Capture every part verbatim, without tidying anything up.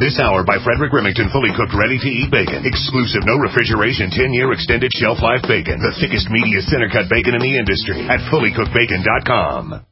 This hour by Frederick Remington, fully cooked, ready-to-eat bacon. Exclusive, no refrigeration, ten-year extended shelf life bacon. The thickest, meatiest, center-cut bacon in the industry at fully cooked bacon dot com.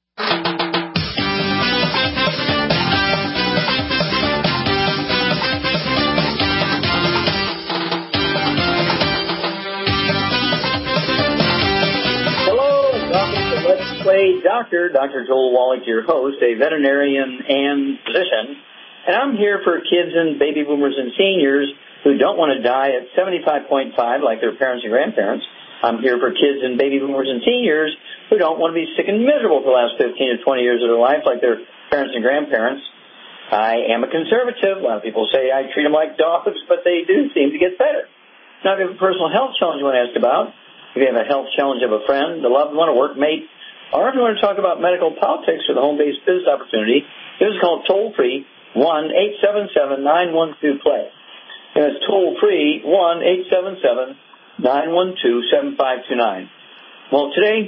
Hello, welcome to Let's Play Doctor. Doctor Joel Wallach, your host, a veterinarian and physician. And I'm here for kids and baby boomers and seniors who don't want to die at seventy-five point five like their parents and grandparents. I'm here for kids and baby boomers and seniors who don't want to be sick and miserable for the last fifteen to twenty years of their life like their parents and grandparents. I am a conservative. A lot of people say I treat them like dogs, but they do seem to get better. Now, if you have a personal health challenge you want to ask about, if you have a health challenge of a friend, a loved one, a workmate, or if you want to talk about medical politics or the home-based business opportunity, this is called toll-free one eight seven seven nine one two play. And it's toll free one eight seven seven nine one two seven five two nine. Well, today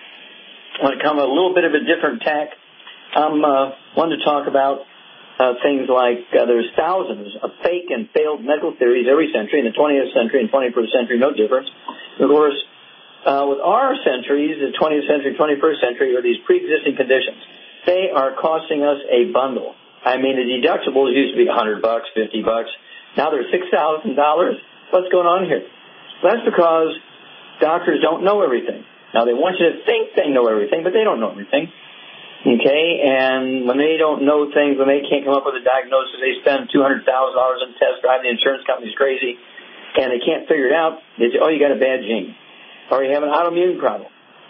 I want to come with a little bit of a different tack. I'm uh, wanting to talk about uh, things like uh, there's thousands of fake and failed medical theories every century. In the twentieth century and twenty-first century, no difference. Of course, uh, with our centuries, the twentieth century, twenty-first century, are these pre-existing conditions. They are costing us a bundle. I mean, the deductibles used to be a hundred bucks, fifty bucks. Now they're six thousand dollars. What's going on here? Well, that's because doctors don't know everything. Now they want you to think they know everything, but they don't know everything. Okay, and when they don't know things, when they can't come up with a diagnosis, they spend two hundred thousand dollars on tests, drive the insurance companies crazy, and they can't figure it out. They say, "Oh, you got a bad gene, or you have an autoimmune problem,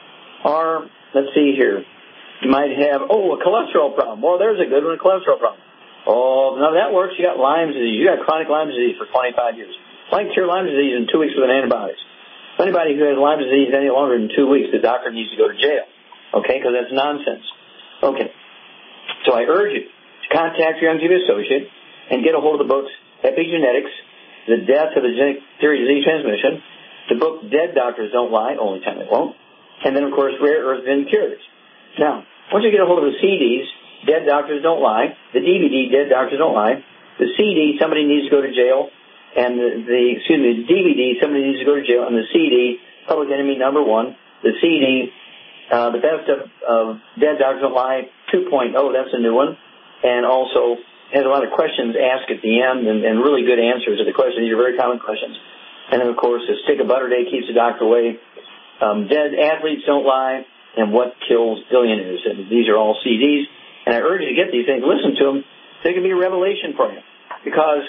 or let's see here." You might have, oh, a cholesterol problem. Well, there's a good one, a cholesterol problem. Oh, none of that works. You got Lyme disease. You got chronic Lyme disease for twenty-five years. I can cure Lyme disease in two weeks with an antibiotics. Anybody who has Lyme disease any longer than two weeks, the doctor needs to go to jail. Okay, because that's nonsense. Okay. So I urge you to contact your M T V associate and get a hold of the books Epigenetics, The Death of the Genetic Theory of Disease Transmission, the book Dead Doctors Don't Lie, only time they won't, and then, of course, Rare Earth Vin Cures. Now, once you get a hold of the C Ds, Dead Doctors Don't Lie, the D V D, Dead Doctors Don't Lie, the C D, Somebody Needs to Go to Jail, and the, the excuse me, the D V D, Somebody Needs to Go to Jail, and the C D, Public Enemy Number One, the C D, uh, The Best of, of Dead Doctors Don't Lie two point oh, that's a new one, and also has a lot of questions asked at the end and, and really good answers to the questions. These are very common questions. And then, of course, the Stick of Butter Day Keeps the Doctor Away, um, Dead Athletes Don't Lie, and What Kills Billionaires. And these are all C Ds. And I urge you to get these things. Listen to them. They can be a revelation for you. Because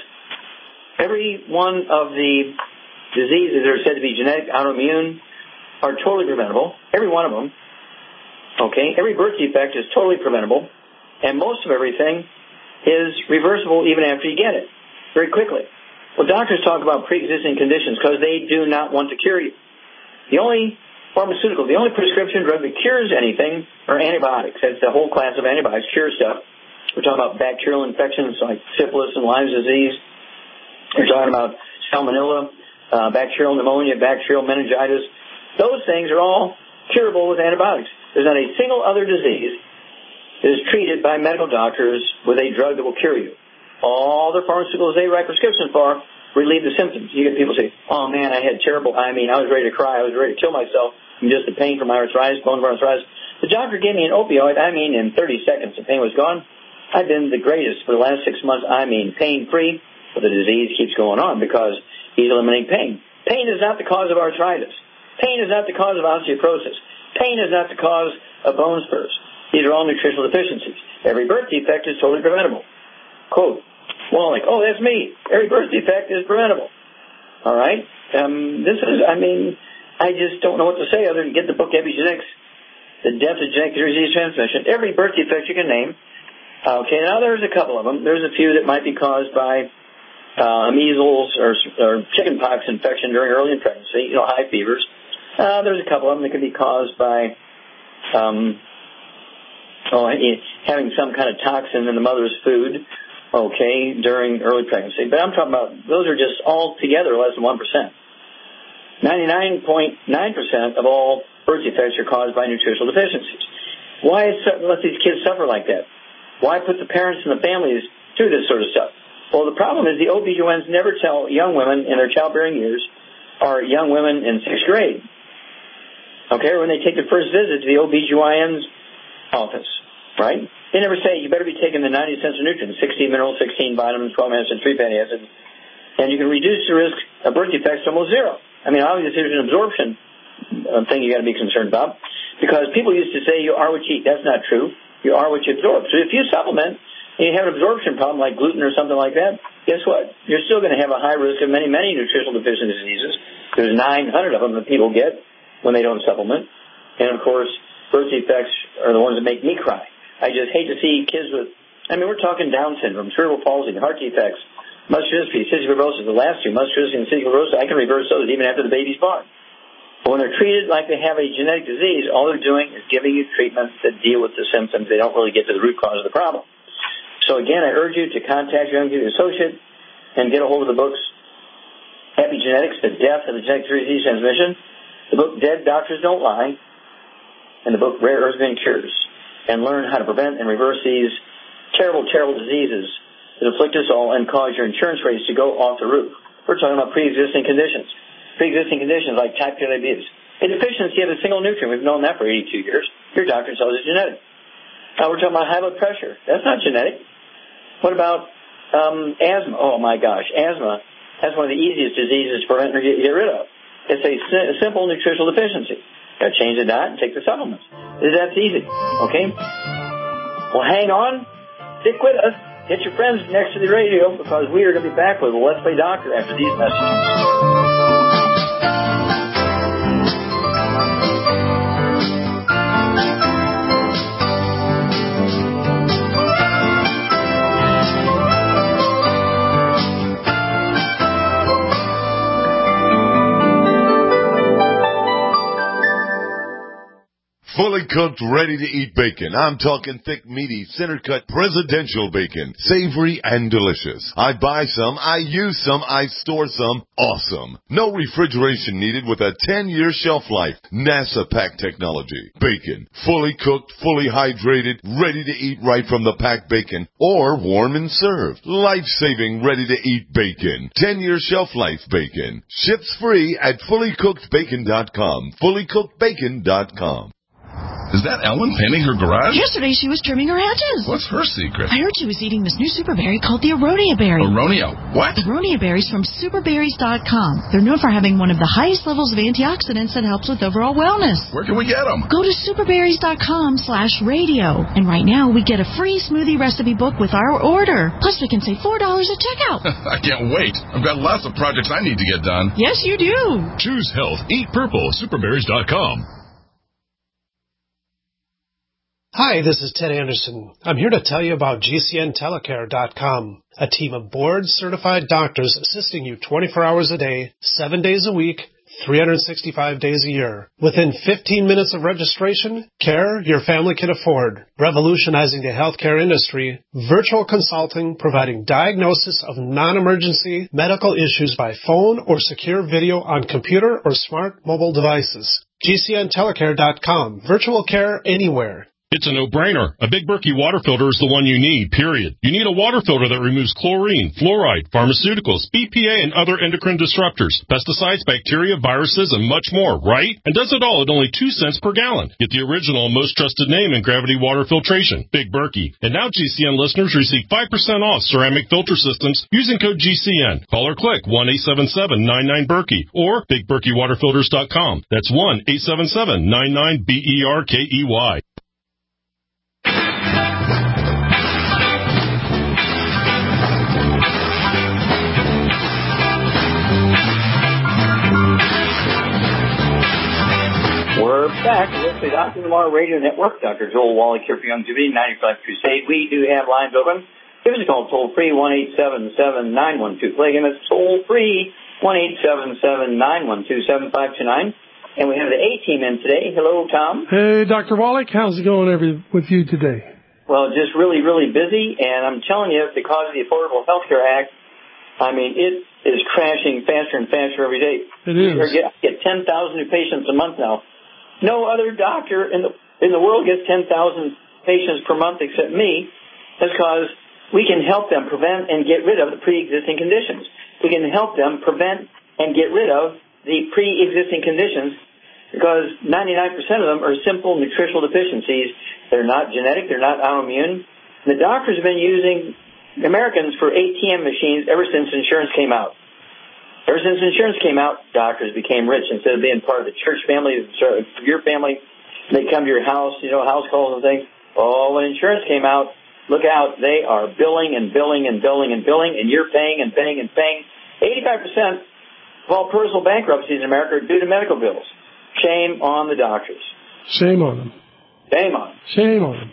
every one of the diseases that are said to be genetic, autoimmune, are totally preventable. Every one of them. Okay? Every birth defect is totally preventable. And most of everything is reversible even after you get it. Very quickly. Well, doctors talk about pre-existing conditions because they do not want to cure you. The only pharmaceutical, the only prescription drug that cures anything are antibiotics. That's the whole class of antibiotics, cure stuff. We're talking about bacterial infections like syphilis and Lyme disease. We're talking about salmonella, uh, bacterial pneumonia, bacterial meningitis. Those things are all curable with antibiotics. There's not a single other disease that is treated by medical doctors with a drug that will cure you. All the pharmaceuticals they write prescriptions for relieve the symptoms. You get people say, oh, man, I had terrible, I mean, I was ready to cry. I was ready to kill myself from just the pain from my arthritis, bone arthritis. The doctor gave me an opioid. I mean, in thirty seconds, the pain was gone. I've been the greatest for the last six months. I mean, pain-free, but the disease keeps going on because he's eliminating pain. Pain is not the cause of arthritis. Pain is not the cause of osteoporosis. Pain is not the cause of bone spurs. These are all nutritional deficiencies. Every birth defect is totally preventable. Quote, Wallach, oh, that's me. Every birth defect is preventable. All right? Um, this is, I mean, I just don't know what to say other than get the book Epigenetics, The Death of Genetic Disease Transmission. Every birth defect you can name. Okay, now there's a couple of them. There's a few that might be caused by uh, measles or, or chickenpox infection during early pregnancy, you know, high fevers. Uh, there's a couple of them that can be caused by um, oh, having some kind of toxin in the mother's food. Okay, during early pregnancy. But I'm talking about, those are just all together less than one percent. ninety-nine point nine percent of all birth defects are caused by nutritional deficiencies. Why let these kids suffer like that? Why put the parents and the families through this sort of stuff? Well, the problem is the O B G Y Ns never tell young women in their childbearing years or young women in sixth grade, okay, when they take the first visit to the O B G Y N's office, right? They never say, you better be taking the ninety essential nutrients, sixteen minerals, sixteen vitamins, twelve acids, three fatty acids, and you can reduce the risk of birth defects to almost zero. I mean, obviously there's an absorption thing you got to be concerned about, because people used to say you are what you eat. That's not true. You are what you absorb. So if you supplement and you have an absorption problem like gluten or something like that, guess what? You're still going to have a high risk of many, many nutritional deficiency diseases. There's nine hundred of them that people get when they don't supplement. And, of course, birth defects are the ones that make me cry. I just hate to see kids with, I mean, we're talking Down syndrome, cerebral palsy, heart defects, muscular dystrophy, cystic fibrosis, the last two, muscular dystrophy and cystic fibrosis. I can reverse those even after the baby's born. But when they're treated like they have a genetic disease, all they're doing is giving you treatments that deal with the symptoms. They don't really get to the root cause of the problem. So, again, I urge you to contact your young associate and get a hold of the books, Epigenetics, The Death of the Genetic Disease Transmission, the book Dead Doctors Don't Lie, and the book Rare Earth Cures, and learn how to prevent and reverse these terrible, terrible diseases that afflict us all and cause your insurance rates to go off the roof. We're talking about pre-existing conditions. Pre-existing conditions like type two diabetes. A deficiency of a single nutrient. We've known that for eighty-two years. Your doctor tells it's genetic. Now we're talking about high blood pressure. That's not genetic. What about um, asthma? Oh, my gosh. Asthma, that's one of the easiest diseases to prevent or get, get rid of. It's a, si- a simple nutritional deficiency. Got to change the diet and take the supplements. That's easy. Okay? Well, hang on. Stick with us. Get your friends next to the radio, because we are going to be back with Let's Play Doctor after these messages. Fully cooked, ready-to-eat bacon. I'm talking thick, meaty, center-cut, presidential bacon. Savory and delicious. I buy some, I use some, I store some. Awesome. No refrigeration needed with a ten-year shelf life. NASA-packed technology. Bacon. Fully cooked, fully hydrated, ready to eat right from the packed bacon. Or warm and served. Life-saving, ready-to-eat bacon. ten-year shelf life bacon. Ships free at fully cooked bacon dot com. fully cooked bacon dot com. Is that Ellen painting her garage? Yesterday she was trimming her hedges. What's her secret? I heard she was eating this new super berry called the Aronia berry. Aronia what? Aronia berries from super berries dot com. They're known for having one of the highest levels of antioxidants that helps with overall wellness. Where can we get them? Go to super berries dot com slash radio. And right now we get a free smoothie recipe book with our order. Plus we can save four dollars at checkout. I can't wait. I've got lots of projects I need to get done. Yes, you do. Choose health. Eat purple. super berries dot com. Hi, this is Ted Anderson. I'm here to tell you about G C N telecare dot com, a team of board-certified doctors assisting you twenty-four hours a day, seven days a week, three hundred sixty-five days a year. Within fifteen minutes of registration, care your family can afford. Revolutionizing the healthcare industry, virtual consulting providing diagnosis of non-emergency medical issues by phone or secure video on computer or smart mobile devices. G C N telecare dot com, virtual care anywhere. It's a no-brainer. A Big Berkey water filter is the one you need, period. You need a water filter that removes chlorine, fluoride, pharmaceuticals, B P A, and other endocrine disruptors, pesticides, bacteria, viruses, and much more, right? And does it all at only two cents per gallon. Get the original and most trusted name in gravity water filtration, Big Berkey. And now G C N listeners receive five percent off ceramic filter systems using code G C N. Call or click one eight seven seven nine nine Berkey or big berkey water filters dot com. That's one eight seven seven nine nine B E R K E Y. We're back. This is Doctor Lamar Radio Network. Doctor Joel Wallach here for Youngevity, ninety-five Crusade. We do have lines open. Give us a call toll free, one eight seven seven nine one two. Play again, that's toll free, one eight seven seven nine one two seven five two nine. And we have the A-team in today. Hello, Tom. Hey, Doctor Wallach. How's it going every, with you today? Well, just really, really busy. And I'm telling you, because of the Affordable Health Care Act, I mean, it is crashing faster and faster every day. It is. We get, get ten thousand new patients a month now. No other doctor in the in the world gets ten thousand patients per month except me. That's because we can help them prevent and get rid of the pre-existing conditions. We can help them prevent and get rid of the pre-existing conditions because ninety-nine percent of them are simple nutritional deficiencies. They're not genetic. They're not autoimmune. The doctors have been using Americans for A T M machines ever since insurance came out. Ever since insurance came out, doctors became rich. Instead of being part of the church family, your family, they come to your house, you know, house calls and things. Oh, when insurance came out, look out, they are billing and billing and billing and billing, and you're paying and paying and paying. eighty-five percent of all personal bankruptcies in America are due to medical bills. Shame on the doctors. Shame on them. Shame on them. Shame on them.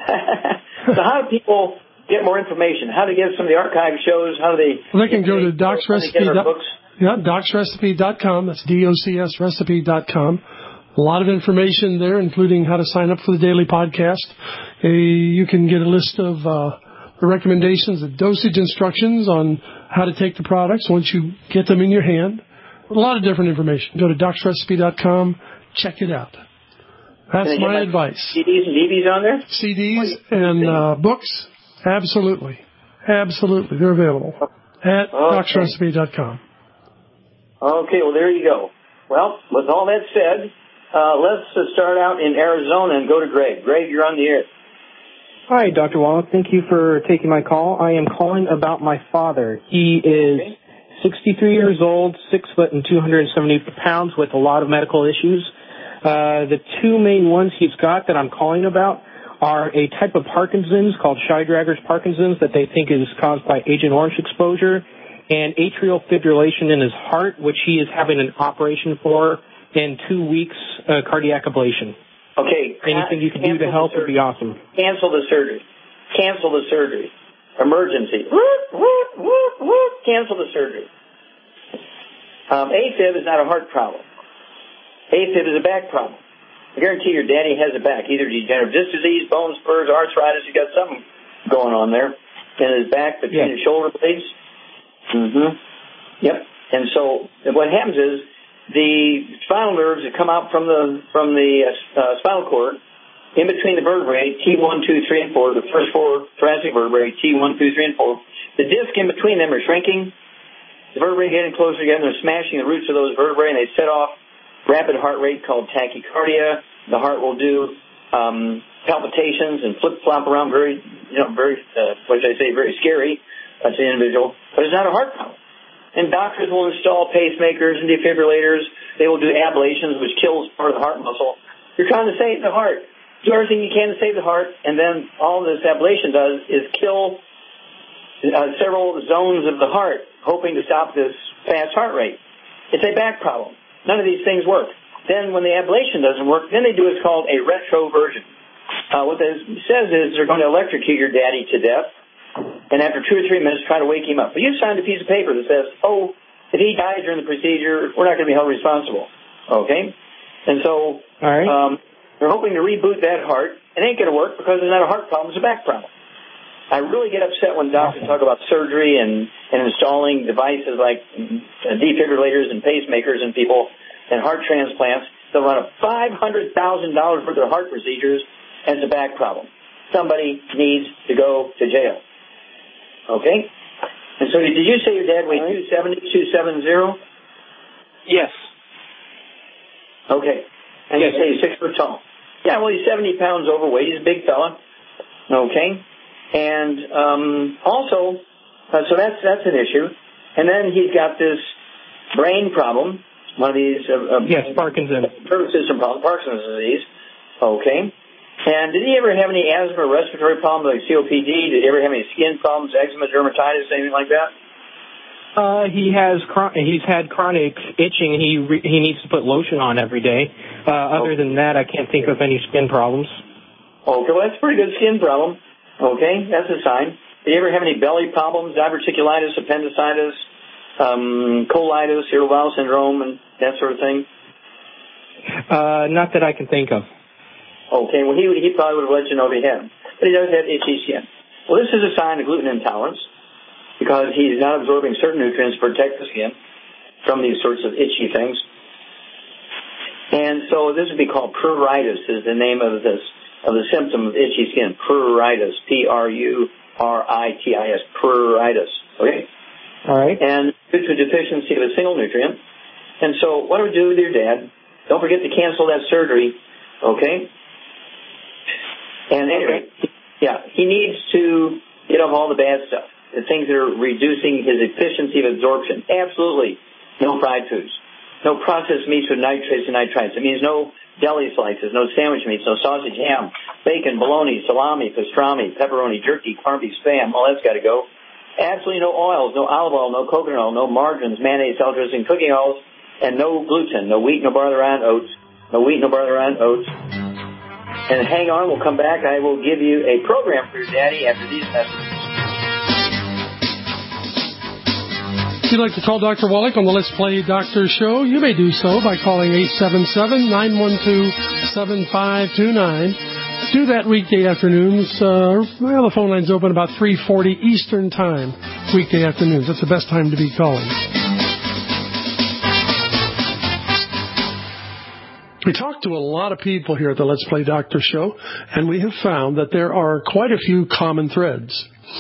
So how do people get more information? How do they get some of the archive shows? How do they... Well, they can go to Doc's Recipe. Yeah, Docs Recipe dot com. That's D O C S Recipe dot com. A lot of information there, including how to sign up for the daily podcast. Uh, you can get a list of uh, the recommendations, the dosage instructions on how to take the products once you get them in your hand. A lot of different information. Go to Docs Recipe dot com. Check it out. That's my, my advice. C Ds and D Vs on there? C Ds and uh, books? Absolutely. Absolutely. They're available at okay. Docs Recipe dot com. Okay, well, there you go. Well, with all that said, uh, let's uh, start out in Arizona and go to Greg. Greg, you're on the air. Hi, Doctor Wallach. Thank you for taking my call. I am calling about my father. He is okay. sixty-three years old, six foot and two hundred seventy pounds with a lot of medical issues. Uh, the two main ones he's got that I'm calling about are a type of Parkinson's called Shy-Drager's Parkinson's that they think is caused by Agent Orange exposure, and atrial fibrillation in his heart, which he is having an operation for in two weeks, uh, cardiac ablation. Okay. Anything you can do to help would be awesome. Cancel the surgery. Cancel the surgery. Emergency. Whoop, whoop, whoop, whoop. Cancel the surgery. Um, AFib is not a heart problem. AFib is a back problem. I guarantee your daddy has a back, either degenerative disc disease, bone spurs, arthritis. You got something going on there in his back between yeah. his shoulder blades. Mm-hmm. Yep. And so what happens is the spinal nerves that come out from the from the uh, spinal cord in between the vertebrae, T one, two, three, and four, the first four thoracic vertebrae, T one, two, three, and four, the disc in between them are shrinking. The vertebrae getting closer together, they're smashing the roots of those vertebrae, and they set off rapid heart rate called tachycardia. The heart will do um, palpitations and flip-flop around very, you know, very, uh, what should I say, very scary uh, to the individual. But it's not a heart problem. And doctors will install pacemakers and defibrillators. They will do ablations, which kills part of the heart muscle. You're trying to save the heart. Do everything you can to save the heart, and then all this ablation does is kill uh, several zones of the heart, hoping to stop this fast heart rate. It's a back problem. None of these things work. Then when the ablation doesn't work, then they do what's called a retroversion. Uh, what this says is they're going to electrocute your daddy to death, and after two or three minutes, try to wake him up. But you signed a piece of paper that says, oh, if he dies during the procedure, we're not going to be held responsible. Okay? And so All right. um, they're hoping to reboot that heart. It ain't going to work because it's not a heart problem, it's a back problem. I really get upset when doctors talk about surgery and, and installing devices like defibrillators and pacemakers in people and heart transplants. They'll run up five hundred thousand dollars worth of heart procedures, and it's a back problem. Somebody needs to go to jail. Okay? And so did you say your dad weighed two seventy, two seventy? Yes. Okay. And yes. You say he's six foot tall. Yeah, well, he's seventy pounds overweight. He's a big fella. Okay? And um, also, uh, so that's that's an issue. And then he's got this brain problem, one of these... Uh, uh, yes, Parkinson's. Nervous system problem, Parkinson's disease. Okay. And did he ever have any asthma or respiratory problems like C O P D? Did he ever have any skin problems, eczema, dermatitis, anything like that? Uh, he has he's had chronic itching. He re- he needs to put lotion on every day. Uh, other okay. than that, I can't think of any skin problems. Okay, well, that's a pretty good skin problem. Okay, that's a sign. Did you ever have any belly problems, diverticulitis, appendicitis, um, colitis, irritable bowel syndrome, and that sort of thing? Uh, not that I can think of. Okay, well, he he probably would have let you know if he had them. But he does have itchy skin. Well, this is a sign of gluten intolerance because he's not absorbing certain nutrients to protect the skin from these sorts of itchy things. And so this would be called pruritus is the name of this, of the symptom of itchy skin, pruritus, P R U R I T I S, pruritus. Okay? All right. And due to a deficiency of a single nutrient. And so what do we do with your dad? Don't forget to cancel that surgery. Okay? And anyway, yeah, he needs to get off all the bad stuff, the things that are reducing his efficiency of absorption. Absolutely no fried foods, no processed meats with nitrates and nitrites. It means no deli slices, no sandwich meats, no sausage, ham, bacon, bologna, salami, pastrami, pepperoni, jerky, corned beef, spam. All that's got to go. Absolutely no oils, no olive oil, no coconut oil, no margarines, mayonnaise, salad dressing, cooking oils, and no gluten, no wheat, no barley, rye, oats, no wheat, no barley, rye, oats. And hang on, we'll come back. I will give you a program for your daddy after these messages. If you'd like to call Doctor Wallach on the Let's Play Doctor show, you may do so by calling eight seven seven, nine one two, seven five two nine. Do that weekday afternoons. Uh, well, the phone line's open about three forty Eastern Time, weekday afternoons. That's the best time to be calling. We talked to a lot of people here at the Let's Play Doctor show, and we have found that there are quite a few common threads.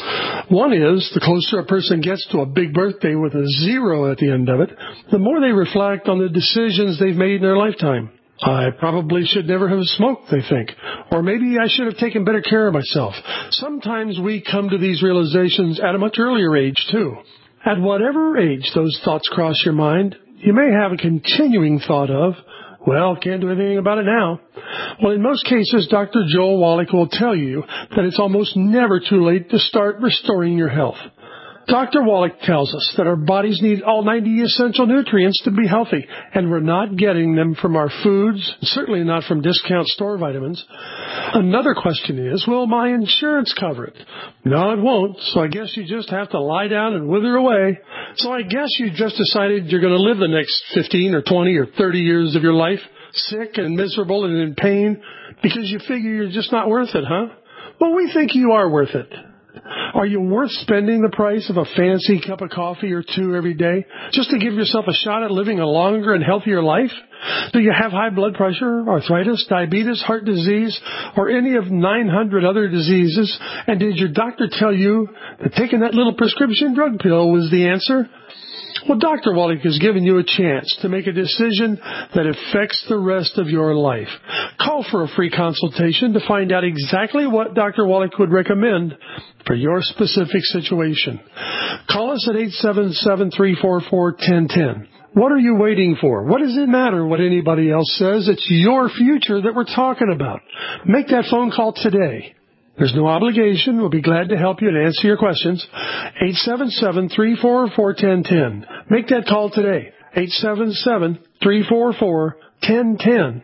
One is, the closer a person gets to a big birthday with a zero at the end of it, the more they reflect on the decisions they've made in their lifetime. I probably should never have smoked, they think. Or maybe I should have taken better care of myself. Sometimes we come to these realizations at a much earlier age, too. At whatever age those thoughts cross your mind, you may have a continuing thought of, well, can't do anything about it now. Well, in most cases, Doctor Joel Wallach will tell you that it's almost never too late to start restoring your health. Doctor Wallach tells us that our bodies need all ninety essential nutrients to be healthy, and we're not getting them from our foods, certainly not from discount store vitamins. Another question is, will my insurance cover it? No, it won't, so I guess you just have to lie down and wither away. So I guess you just decided you're going to live the next fifteen or twenty or thirty years of your life, sick and miserable and in pain, because you figure you're just not worth it, huh? Well, we think you are worth it. Are you worth spending the price of a fancy cup of coffee or two every day just to give yourself a shot at living a longer and healthier life? Do you have high blood pressure, arthritis, diabetes, heart disease, or any of nine hundred other diseases? And did your doctor tell you that taking that little prescription drug pill was the answer? Well, Doctor Wallach has given you a chance to make a decision that affects the rest of your life. Call for a free consultation to find out exactly what Doctor Wallach would recommend for your specific situation. Call us at eight seven seven, three four four, one zero one zero. What are you waiting for? What does it matter what anybody else says? It's your future that we're talking about. Make that phone call today. There's no obligation. We'll be glad to help you and answer your questions. eight seven seven, three four four, one zero one zero. Make that call today. eight seven seven, three four four, one zero one zero.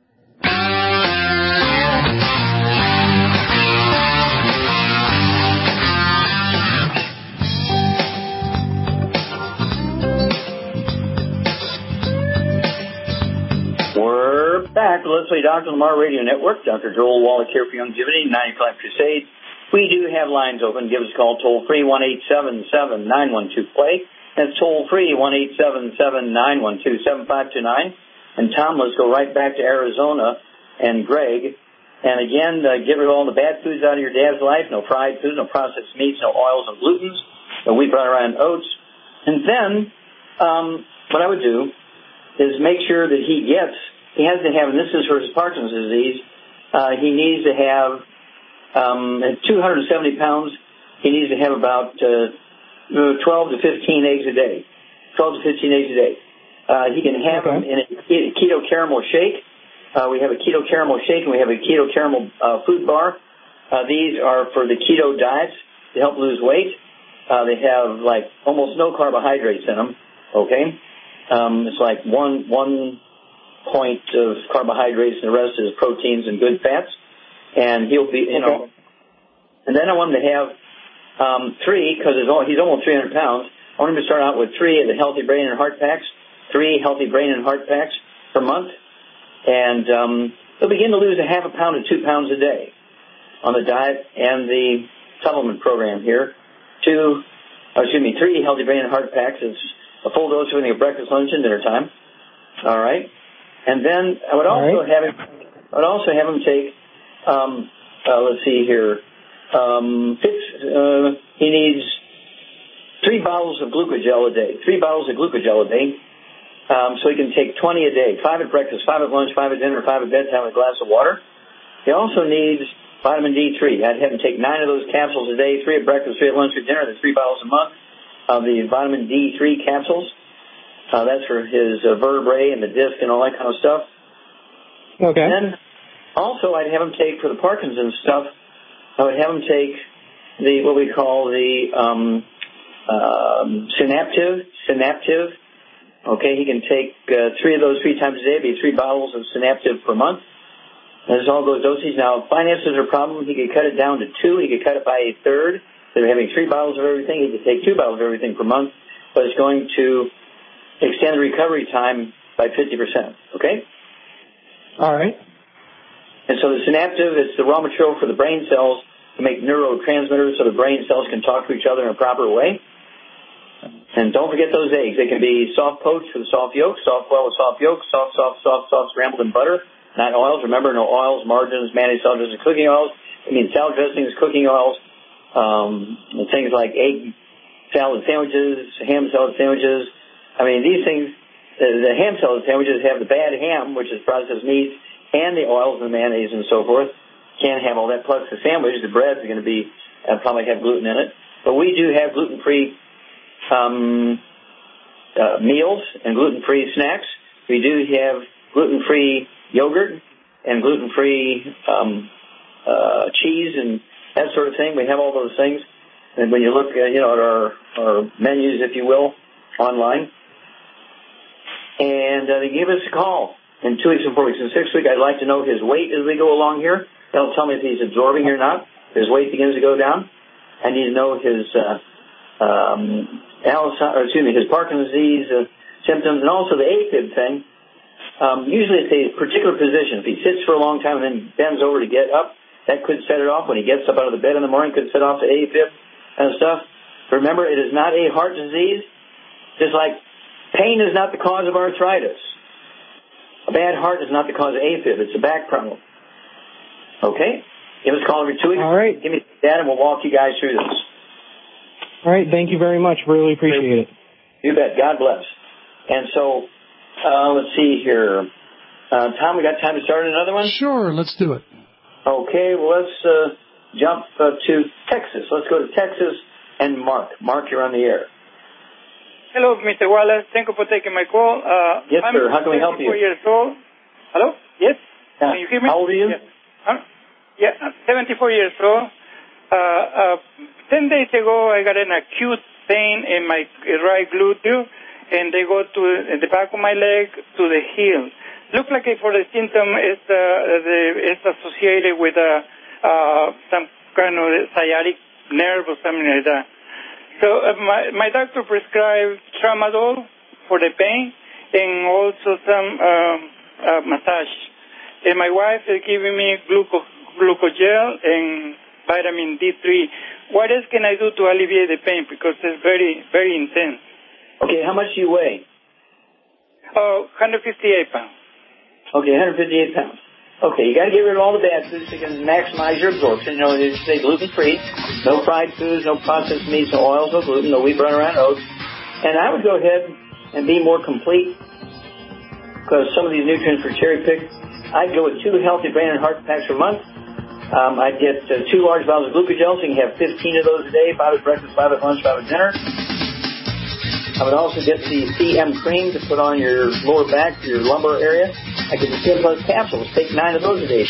We're back. Let's Play Doctor Lamar Radio Network. Doctor Joel Wallach here for Youngevity, ninety-five Crusade. We do have lines open. Give us a call toll free, one eight seven seven, nine one two, play. That's toll free, one eight seven seven, nine one two, seven five two nine. And Tom, let's go right back to Arizona and Greg. And again, uh, get rid of all the bad foods out of your dad's life. No fried foods, no processed meats, no oils, no glutens, no wheat, barley, rye, and oats. And then um, what I would do is make sure that he gets, he has to have, and this is for his Parkinson's disease, uh, he needs to have, um, at two hundred seventy pounds, he needs to have about uh, twelve to fifteen eggs a day. twelve to fifteen eggs a day. Uh, he can have okay. them in a keto caramel shake. Uh, we have a keto caramel shake, and we have a keto caramel uh, food bar. Uh, these are for the keto diets to help lose weight. Uh, they have, like, almost no carbohydrates in them, okay? Um, it's like one one point of carbohydrates, and the rest is proteins and good fats. And he'll be, you know. And then I want him to have um, three, because he's almost three hundred pounds. I want him to start out with three of the Healthy Brain and Heart Packs, three Healthy Brain and Heart Packs per month. And um, he'll begin to lose a half a pound to two pounds a day on the diet and the supplement program here. Two, oh, excuse me, three Healthy Brain and Heart Packs is a full dose for breakfast, lunch, and dinner time. All right. And then I would also right. have him, I would also have him take, um, uh, let's see here, Um, uh, he needs three bottles of glucogel a day, three bottles of glucogel a day, um, so he can take twenty a day, five at breakfast, five at lunch, five at dinner, five at bedtime with a glass of water. He also needs vitamin D three. I'd have him take nine of those capsules a day, three at breakfast, three at lunch, three at dinner. That's three bottles a month of the vitamin D three capsules. Uh, that's for his uh, vertebrae and the disc and all that kind of stuff. Okay. And then also I'd have him take, for the Parkinson's stuff, I would have him take the what we call the um, um, Synaptive. Synaptive. Okay, he can take uh, three of those three times a day. It'd be three bottles of Synaptive per month. There's all those doses. Now, finances are a problem. He could cut it down to two. He could cut it by a third. Instead of having three bottles of everything, he could take two bottles of everything per month. But it's going to extend the recovery time by fifty percent. Okay? All right. And so the Synaptive is the raw material for the brain cells to make neurotransmitters so the brain cells can talk to each other in a proper way. And don't forget those eggs. They can be soft poached with soft yolk, soft boiled with soft yolk, soft, soft, soft, soft scrambled in butter, not oils. Remember, no oils, margarines, mayonnaise, salad dressings, cooking oils. I mean, salad dressings, cooking oils, um, things like egg salad sandwiches, ham salad sandwiches. I mean, these things, the, the ham salad sandwiches have the bad ham, which is processed meat, and the oils and the mayonnaise and so forth. Can't have all that. Plus the sandwich, the bread is going to be, uh, probably have gluten in it. But we do have gluten-free um, uh, meals and gluten-free snacks. We do have gluten-free yogurt and gluten-free um, uh, cheese and that sort of thing. We have all those things. And when you look, uh, you know, at our, our menus, if you will, online, and uh, they give us a call in two weeks and four weeks. In six weeks, I'd like to know his weight as we go along here. That'll tell me if he's absorbing or not. His weight begins to go down. I need to know his uh, um, Alzheimer's, or excuse me, his Parkinson's disease uh, symptoms, and also the AFib thing. Um, usually, it's a particular position. If he sits for a long time and then bends over to get up, that could set it off. When he gets up out of the bed in the morning, could set off the AFib and stuff. Remember, it is not a heart disease. Just like pain is not the cause of arthritis. A bad heart is not the cause of AFib. It's a back problem. Okay? Give us a call every two weeks. All right. Give me that, and we'll walk you guys through this. All right. Thank you very much. Really appreciate it. You bet. God bless. And so, uh, let's see here. Uh, Tom, we got time to start another one? Sure. Let's do it. Okay. Well, let's uh, jump uh, to Texas. Let's go to Texas and Mark. Mark, you're on the air. Hello, Mister Wallace. Thank you for taking my call. Uh, yes, I'm sir. How can we help you? seventy-four years old. Hello? Yes? Yeah. Can you hear me? How old are you? Yeah, huh? Yeah, I'm seventy-four years old. Uh, uh, ten days ago, I got an acute pain in my right gluteus, and they go to the back of my leg to the heel. Look like for the symptom, it's, uh, the, it's associated with uh, uh, some kind of sciatic nerve or something like that. So uh, my, my doctor prescribed tramadol for the pain and also some um, uh, massage. And my wife is giving me gluco, glucogel and vitamin D three. What else can I do to alleviate the pain? Because it's very, very intense. Okay, how much do you weigh? Oh, one hundred fifty-eight pounds. Okay, one hundred fifty-eight pounds. Okay, you got to get rid of all the bad foods so you can maximize your absorption. You know, they say gluten-free, no fried foods, no processed meats, no oils, no gluten, no wheat, bran, around oats. And I would go ahead and be more complete because some of these nutrients are cherry-picked. I'd go with two healthy brain and heart packs per month. Um, I'd get uh, two large bottles of glucogel, so you can have fifteen of those a day, five at breakfast, five at lunch, five at dinner. I would also get the C M cream to put on your lower back, your lumbar area. I get the C M Plus capsules. Take nine of those a day.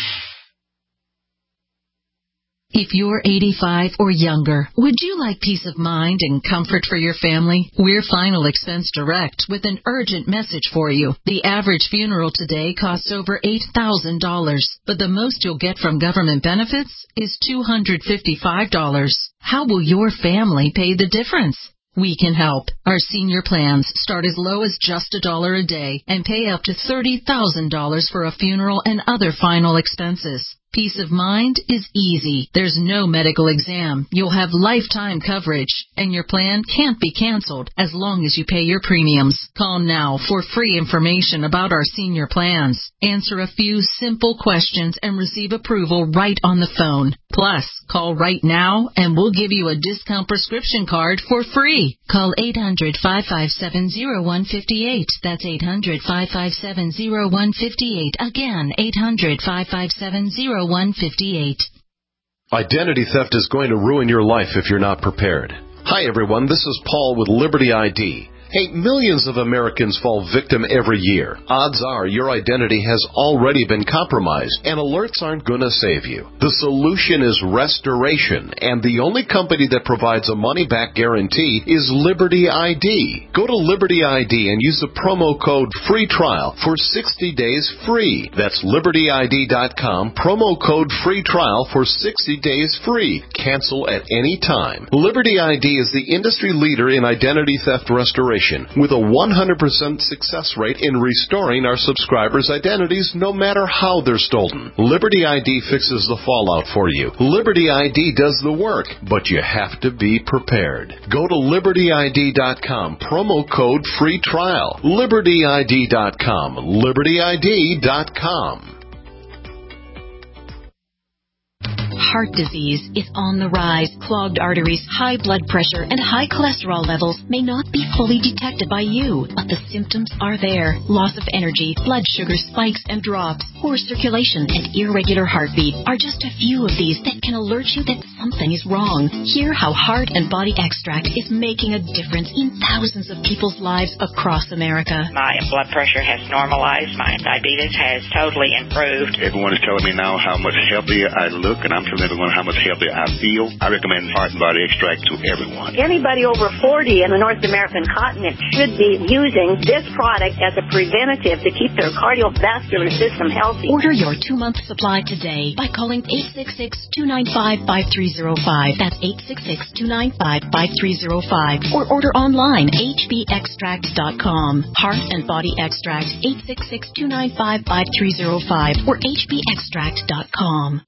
If you're eighty-five or younger, would you like peace of mind and comfort for your family? We're Final Expense Direct with an urgent message for you. The average funeral today costs over eight thousand dollars, but the most you'll get from government benefits is two hundred fifty-five dollars. How will your family pay the difference? We can help. Our senior plans start as low as just a dollar a day and pay up to thirty thousand dollars for a funeral and other final expenses. Peace of mind is easy. There's no medical exam. You'll have lifetime coverage, and your plan can't be canceled as long as you pay your premiums. Call now for free information about our senior plans. Answer a few simple questions and receive approval right on the phone. Plus, call right now and we'll give you a discount prescription card for free. Call eight hundred, five five seven, zero one five eight. That's eight hundred, five five seven, zero one five eight. Again, eight hundred, five five seven, zero one five eight. Identity theft is going to ruin your life if you're not prepared. Hi everyone, this is Paul with Liberty I D. Hey, millions of Americans fall victim every year. Odds are your identity has already been compromised, and alerts aren't going to save you. The solution is restoration, and the only company that provides a money-back guarantee is Liberty I D. Go to Liberty I D and use the promo code FREE TRIAL for sixty days free. That's liberty I D dot com, promo code FREE TRIAL for sixty days free. Cancel at any time. Liberty I D is the industry leader in identity theft restoration, with a one hundred percent success rate in restoring our subscribers' identities no matter how they're stolen. Liberty I D fixes the fallout for you. Liberty I D does the work, but you have to be prepared. Go to liberty I D dot com, promo code FREE TRIAL. liberty I D dot com, liberty I D dot com. Heart disease is on the rise. Clogged arteries, high blood pressure, and high cholesterol levels may not be fully detected by you, but the symptoms are there. Loss of energy, blood sugar spikes and drops, poor circulation, and irregular heartbeat are just a few of these that can alert you that something is wrong. Hear how Heart and Body Extract is making a difference in thousands of people's lives across America. My blood pressure has normalized. My diabetes has totally improved. Everyone is telling me now how much healthier I look, and I'm telling everyone how much healthier I feel. I recommend Heart and Body Extract to everyone. Anybody over forty in the North American continent should be using this product as a preventative to keep their cardiovascular system healthy. Order your two-month supply today by calling eight six six, two nine five, five three zero five. That's eight six six, two nine five, five three zero five. Or order online, h b extract dot com. Heart and Body Extract, eight six six, two nine five, five three zero five or h b extract dot com.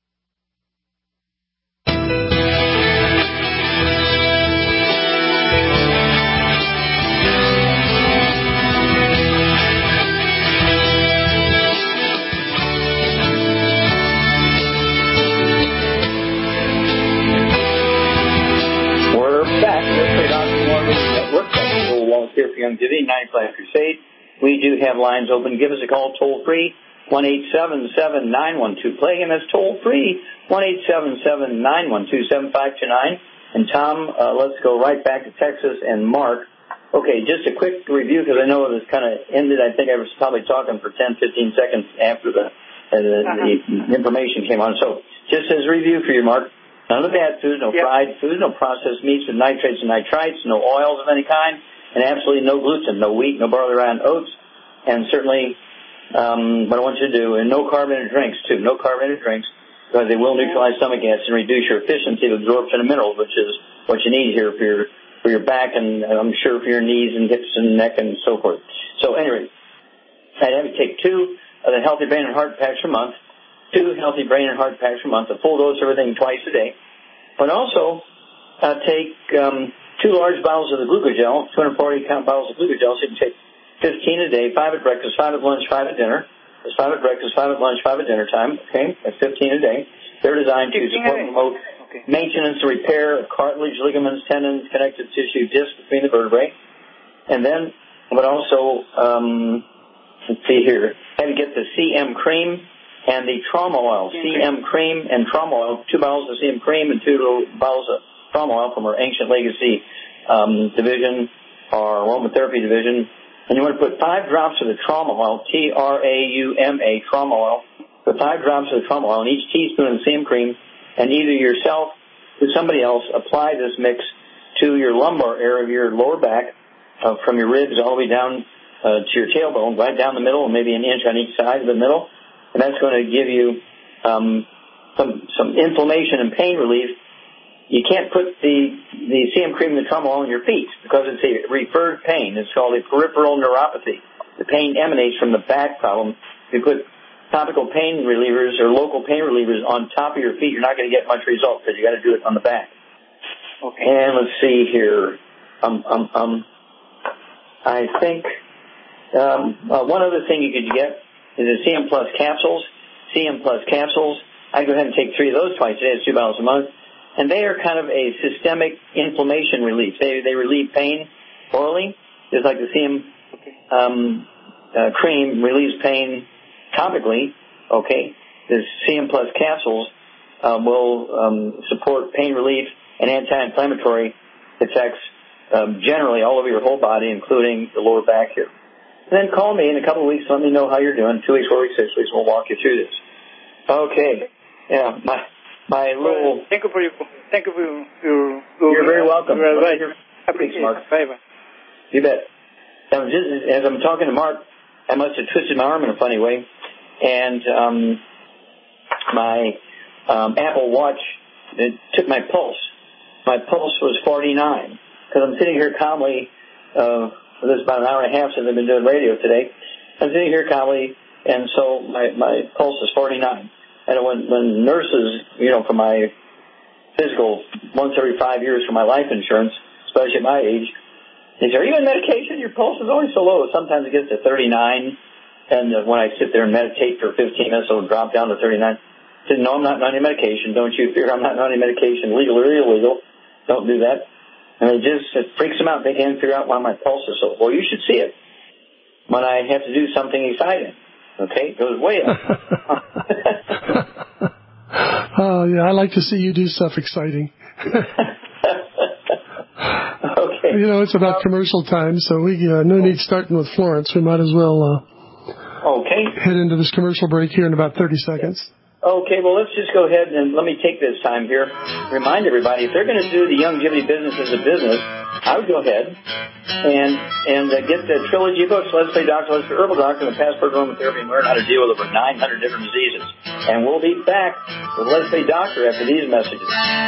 Here for Youngevity, ninety-five Crusade. We do have lines open. Give us a call toll free, one eight seven seven, nine one two, play, and that's toll free, one eight seven seven, nine one two, seven five two nine. And Tom, uh, let's go right back to Texas and Mark. Okay, just a quick review because I know this kind of ended. I think I was probably talking for ten, fifteen seconds after the, uh, the, uh-huh. the information came on. So just as a review for you, Mark, none of the bad foods, no yep. fried food, no processed meats with nitrates and nitrites, no oils of any kind, and absolutely no gluten, no wheat, no barley, rye, and oats, and certainly um, what I want you to do, and no carbonated drinks, too, no carbonated drinks, because they will neutralize stomach acid and reduce your efficiency of absorption of minerals, which is what you need here for your for your back and I'm sure for your knees and hips and neck and so forth. So anyway, I'd have you take two of the Healthy Brain and Heart packs per month, two Healthy Brain and Heart packs per month, a full dose of everything twice a day, but also uh, take um, two large bottles of the glucogel, two hundred forty count bottles of glucogel, so you can take fifteen a day, five at breakfast, five at lunch, five at dinner. There's five at breakfast, five at lunch, five at dinner time, okay? That's fifteen a day. They're designed to support and promote okay. maintenance and repair of cartilage, ligaments, tendons, connective tissue, discs between the vertebrae. And then, but also, um, let's see here, have you get the C M cream and the trauma oil. C M cream and trauma oil, two bottles of C M cream and two little bottles of trauma oil from our Ancient Legacy um, division, our aromatherapy division. And you want to put five drops of the trauma oil, T R A U M A, trauma oil. Put five drops of the trauma oil in each teaspoon of the C M cream, and either yourself or somebody else apply this mix to your lumbar area of your lower back, uh, from your ribs all the way down uh, to your tailbone, right down the middle, and maybe an inch on each side of the middle. And that's going to give you um, some some inflammation and pain relief. You can't put the, the C M cream and the trauma oil on your feet because it's a referred pain. It's called a peripheral neuropathy. The pain emanates from the back problem. You put topical pain relievers or local pain relievers on top of your feet, you're not going to get much result because you got to do it on the back. Okay. And let's see here. Um, um, um, I think um, uh, one other thing you could get is the C M Plus capsules. C M Plus capsules. I go ahead and take three of those twice a day. It's two bottles a month. And they are kind of a systemic inflammation relief. They they relieve pain orally, just like the C M um, uh, cream relieves pain topically. Okay, the C M Plus capsules uh, will um, support pain relief and anti-inflammatory effects um, generally all over your whole body, including the lower back here. And then call me in a couple of weeks. Let me know how you're doing. Two weeks, four weeks, six weeks. We'll walk you through this. Okay. Yeah, my my little. Thank you for your. Thank you for your. your you're very welcome. Your advice. Thanks, Mark. Bye bye. You bet. I was just, as I'm talking to Mark, I must have twisted my arm in a funny way, and um, my um, Apple Watch it took my pulse. My pulse was forty-nine because I'm sitting here calmly. Uh, this is about an hour and a half since I've been doing radio today. I'm sitting here calmly, and so my my pulse is forty-nine. And when, when nurses, you know, for my physical, once every five years for my life insurance, especially at my age, they say, are you on medication? Your pulse is always so low. Sometimes it gets to thirty-nine. And uh, when I sit there and meditate for fifteen minutes, it'll drop down to thirty-nine. I said, no, I'm not on any medication. Don't you fear. I'm not on any medication, legal or illegal. Don't do that. And it just it freaks them out. They can't figure out why my pulse is so low. Well, you should see it when I have to do something exciting. Okay, it goes way up. Oh, yeah, I like to see you do stuff exciting. Okay. You know, it's about commercial time, so we uh, no need starting with Florence. We might as well uh, okay. head into this commercial break here in about thirty seconds. Okay, well, let's just go ahead and let me take this time here. Remind everybody, if they're going to do the Youngevity business as a business, I would go ahead and and uh, get the trilogy of books, Let's Play Doctor, Let's Play Herbal Doctor, and the Passport Aromatherapy, and learn how to deal with over nine hundred different diseases. And we'll be back with Let's Play Doctor after these messages.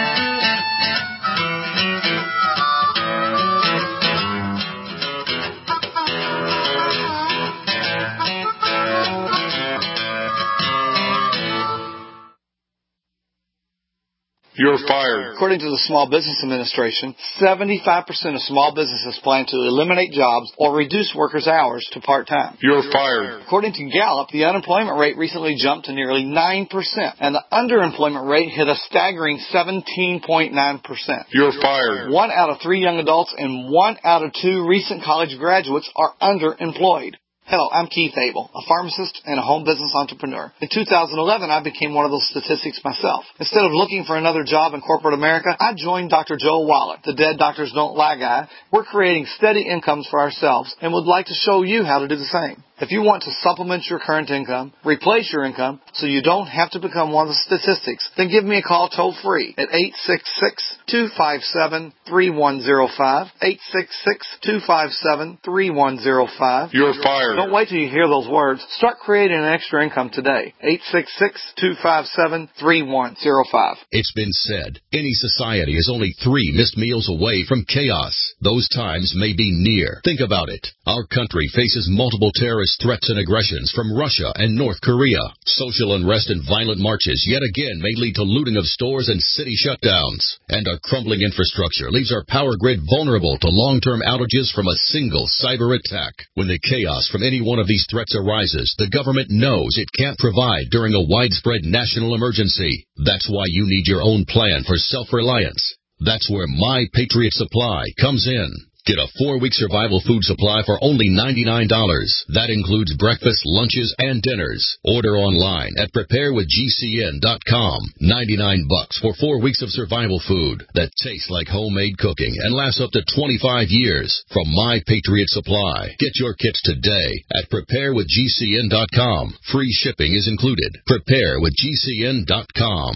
You're fired. According to the Small Business Administration, seventy-five percent of small businesses plan to eliminate jobs or reduce workers' hours to part-time. You're fired. According to Gallup, the unemployment rate recently jumped to nearly nine percent, and the underemployment rate hit a staggering seventeen point nine percent. You're fired. One out of three young adults and one out of two recent college graduates are underemployed. Hello, I'm Keith Abel, a pharmacist and a home business entrepreneur. In two thousand eleven, I became one of those statistics myself. Instead of looking for another job in corporate America, I joined Doctor Joel Wallach, the Dead Doctors Don't Lie guy. We're creating steady incomes for ourselves and would like to show you how to do the same. If you want to supplement your current income, replace your income, so you don't have to become one of the statistics, then give me a call toll-free at eight six six, two five seven, three one zero five, eight six six, two five seven, three one zero five. You're fired. Don't wait till you hear those words. Start creating an extra income today. eight six six, two five seven, three one zero five. It's been said, any society is only three missed meals away from chaos. Those times may be near. Think about it. Our country faces multiple terrorist threats and aggressions from Russia and North Korea. Social unrest and violent marches yet again may lead to looting of stores and city shutdowns. And our crumbling infrastructure leaves our power grid vulnerable to long-term outages from a single cyber attack. When the chaos from any one of these threats arises, the government knows it can't provide during a widespread national emergency. That's why you need your own plan for self-reliance. That's where My Patriot Supply comes in. Get a four-week survival food supply for only ninety-nine dollars. That includes breakfast, lunches, and dinners. Order online at prepare with G C N dot com. ninety-nine bucks for four weeks of survival food that tastes like homemade cooking and lasts up to twenty-five years from My Patriot Supply. Get your kits today at prepare with G C N dot com. Free shipping is included. prepare with G C N dot com.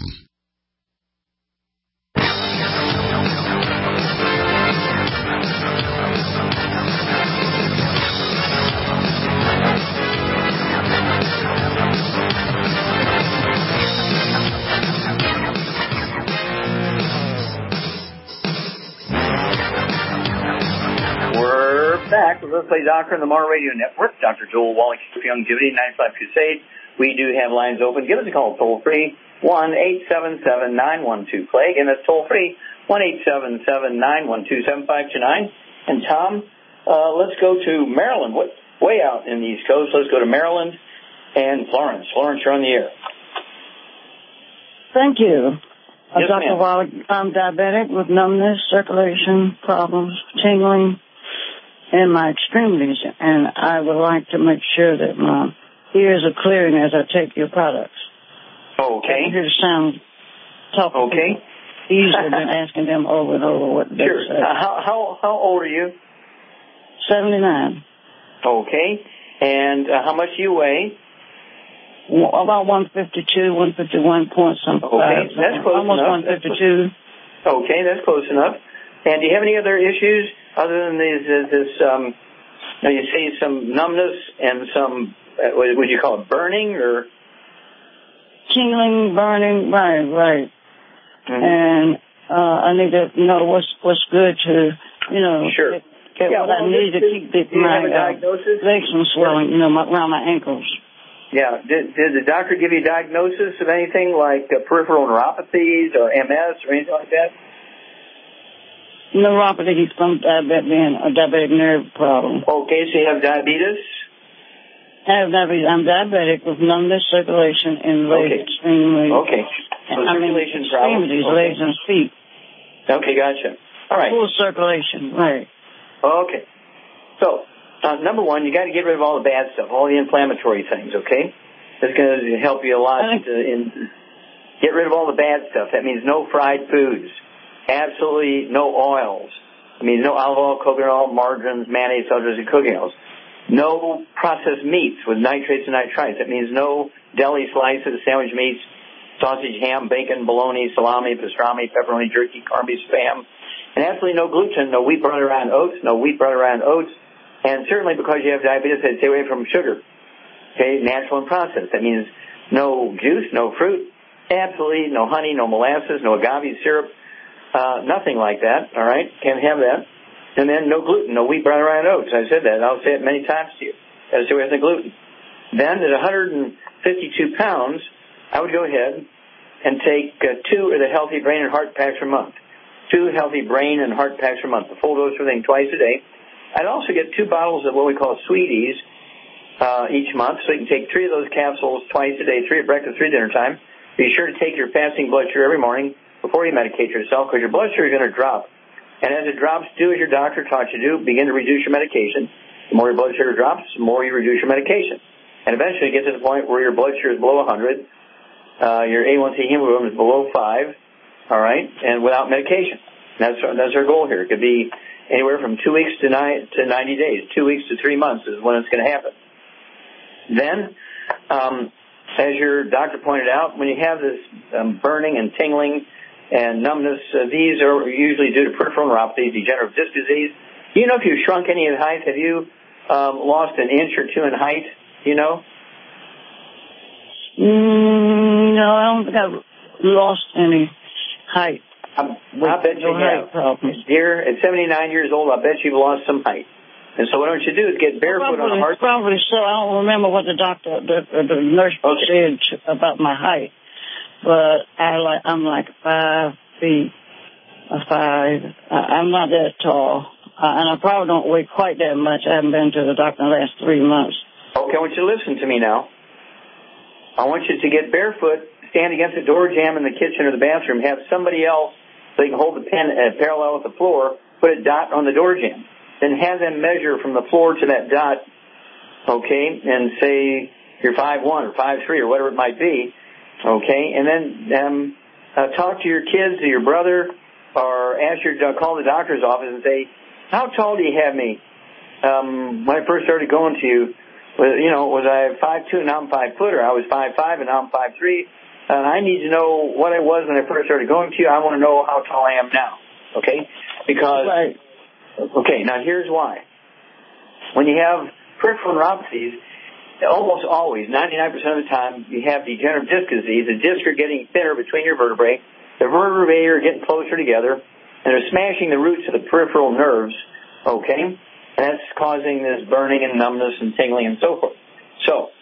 Back with Let's Play Doctor on the Mar Radio Network. Doctor Joel Wallach, Youngevity, ninety-five Crusade. we do have lines open. Give us a call toll-free, one eight seven seven, nine one two, plague, and that's toll-free, one eight seven seven, nine one two, seven five two nine. And, Tom, uh, let's go to Maryland. What, way out in the East Coast. Let's go to Maryland and Florence. Florence, you're on the air. Thank you. Yes, uh, Doctor Wallach, I'm diabetic with numbness, circulation problems, tingling in my extremities, and I would like to make sure that my ears are clearing as I take your products. Okay. I can hear the sound talking. Okay. Easily been asking them over and over what they sure. say. Uh, how, how, how old are you? seventy-nine. Okay. And uh, how much do you weigh? Well, about one fifty-two, one fifty-one point something. Okay, that's close Almost enough. one fifty-two. Okay, that's close enough. And do you have any other issues other than these, this, this um, now you say some numbness and some, uh, what would you call it, burning or? Tingling, burning, right, right. Mm-hmm. And uh, I need to know what's what's good to, you know, sure. get, get yeah, what well, I need this, to keep the, do you my have a diagnosis? Uh, legs from swelling, you know, my, around my ankles. Yeah. Did, did the doctor give you a diagnosis of anything like uh, peripheral neuropathies or M S or anything like that? Neuropathy from diabetic, being a diabetic nerve problem. Okay, so you have diabetes? I have diabetes. I'm diabetic with numbness, circulation, and legs okay. extremely. Okay. So I mean, circulation problems. extremities, Okay. legs and feet. Okay, gotcha. All right. Full circulation, right. Okay. So, uh, number one, you got to get rid of all the bad stuff, all the inflammatory things, okay? That's going to help you a lot to in, get rid of all the bad stuff. That means no fried foods, absolutely no oils. I mean, no olive oil, coconut oil, margarines, mayonnaise, others, and cooking oils. No processed meats with nitrates and nitrites. That means no deli slices, sandwich meats, sausage, ham, bacon, bologna, salami, pastrami, pepperoni, jerky, corned beef, spam. And absolutely no gluten, no wheat, butter, and oats, no wheat, butter, and oats. And certainly because you have diabetes, I'd stay away from sugar. Okay, natural and processed. That means no juice, no fruit, absolutely no honey, no molasses, no agave syrup, uh, nothing like that, all right? Can't have that. And then no gluten, no wheat, butter, and oats. I said that. I'll say it many times to you. Gotta stay away from the gluten. Then at one hundred fifty-two pounds, I would go ahead and take uh, two of the healthy brain and heart packs per month. Two healthy brain and heart packs per month. The full dose for thing twice a day. I'd also get two bottles of what we call sweeties uh, each month, so you can take three of those capsules twice a day, three at breakfast, three at dinner time. Be sure to take your fasting blood sugar every morning before you medicate yourself, because your blood sugar is going to drop. And as it drops, do as your doctor taught you to do. Begin to reduce your medication. The more your blood sugar drops, the more you reduce your medication. And eventually get to the point where your blood sugar is below one hundred, uh, your A one C hemoglobin is below five, all right, and without medication. That's that's our goal here. It could be anywhere from two weeks to nine to ninety days. Two weeks to three months is when it's going to happen. Then, um, as your doctor pointed out, when you have this um, burning and tingling and numbness, uh, these are usually due to peripheral neuropathy, degenerative disc disease. Do you know if you've shrunk any in height? Have you um, lost an inch or two in height? Do you know? Mm, no, I don't think I've lost any height. I, I bet you have. Problems. Dear, at seventy-nine years old, I bet you've lost some height. And so what don't you do is get barefoot probably, on a hard... Probably so. I don't remember what the doctor, the, the nurse okay. said about my height. But I like, I'm like five feet, a five. I, I'm not that tall. Uh, and I probably don't weigh quite that much. I haven't been to the doctor in the last three months. Okay, I want you to listen to me now. I want you to get barefoot, stand against the door jamb in the kitchen or the bathroom, have somebody else so you can hold the pen uh, parallel with the floor, put a dot on the door jamb. Then have them measure from the floor to that dot, okay, and say you're five one or five three or whatever it might be, okay, and then um, uh, talk to your kids or your brother or ask your, uh, call the doctor's office and say, how tall do you have me? Um, when I first started going to you, was, you know, was I five two and now I'm five foot, or I was five five and now I'm five three? Uh, I need to know what I was when I first started going to you. I want to know how tall I am now, okay? Because... Right. Okay, now here's why. When you have peripheral neuropathies, almost always, ninety-nine percent of the time, you have degenerative disc disease. The discs are getting thinner between your vertebrae. The vertebrae are getting closer together, and they're smashing the roots of the peripheral nerves, okay? And that's causing this burning and numbness and tingling and so forth. So,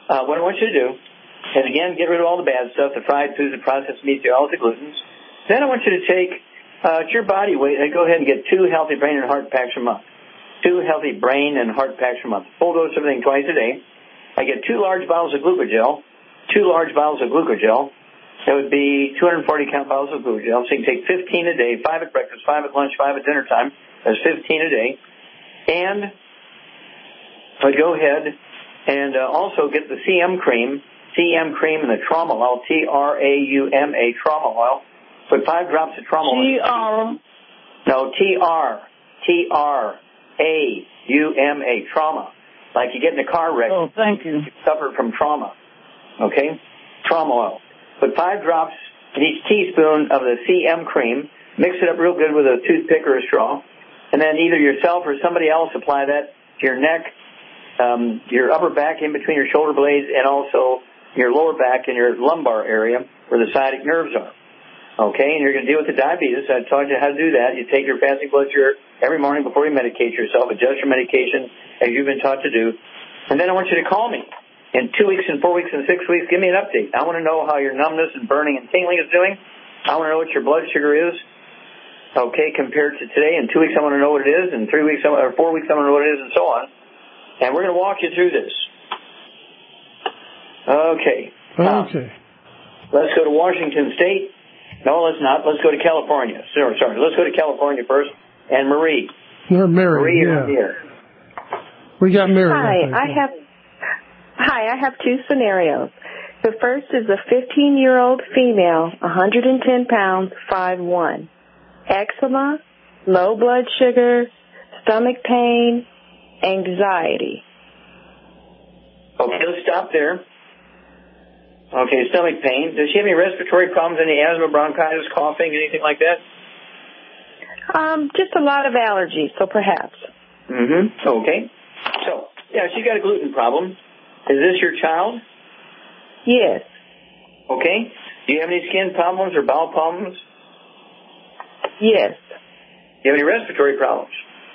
uh, what I want you to do is, again, get rid of all the bad stuff, the fried foods, the processed meats, all the glutens. Then I want you to take uh, your body weight and go ahead and get two healthy brain and heart packs a month. Two healthy brain and heart packs a month. Full dose of everything twice a day. I get two large bottles of glucogel, two large bottles of glucogel. That would be two hundred forty count bottles of glucogel. So you can take fifteen a day, five at breakfast, five at lunch, five at dinner time. That's fifteen a day. And I would go ahead and uh, also get the C M cream, C M cream and the trauma oil, T R A U M A, trauma oil. Put five drops of trauma oil. T R No, T R, T R A U M A, trauma. Like you get in a car wreck. Oh, thank you. You suffer from trauma. Okay? Trauma oil. Put five drops in each teaspoon of the C M cream. Mix it up real good with a toothpick or a straw. And then either yourself or somebody else apply that to your neck, um, your upper back in between your shoulder blades, and also your lower back and your lumbar area where the sciatic nerves are. Okay? And you're going to deal with the diabetes. I taught you how to do that. You take your fasting blood sugar every morning before you medicate yourself. Adjust your medication as you've been taught to do. And then I want you to call me. In two weeks and four weeks and six weeks, give me an update. I want to know how your numbness and burning and tingling is doing. I want to know what your blood sugar is, okay, compared to today. In two weeks, I want to know what it is. In three weeks, or four weeks, I want to know what it is, and so on. And we're going to walk you through this. Okay. Okay. Um, let's go to Washington State. No, let's not. Let's go to California. Sorry, sorry. Let's go to California first. And Marie. They're married. Marie, yeah. you're here. We got married. Hi, I, I have. Hi, I have two scenarios. The first is a fifteen-year-old female, one hundred ten pounds, five one, eczema, low blood sugar, stomach pain, anxiety. Okay, let's stop there. Okay, stomach pain. Does she have any respiratory problems, any asthma, bronchitis, coughing, anything like that? Um, just a lot of allergies, so perhaps. Mm-hmm. Okay. So, yeah, she's got a gluten problem. Is this your child? Yes. Okay. Do you have any skin problems or bowel problems? Yes. Do you have any respiratory problems?